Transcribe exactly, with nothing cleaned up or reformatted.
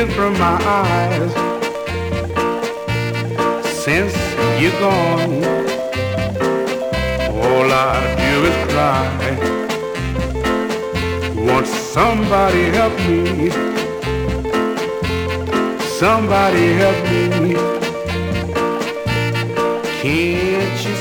tears from my eyes. Since you're gone, all I do is cry. Won't somebody help me? Somebody help me. Can't you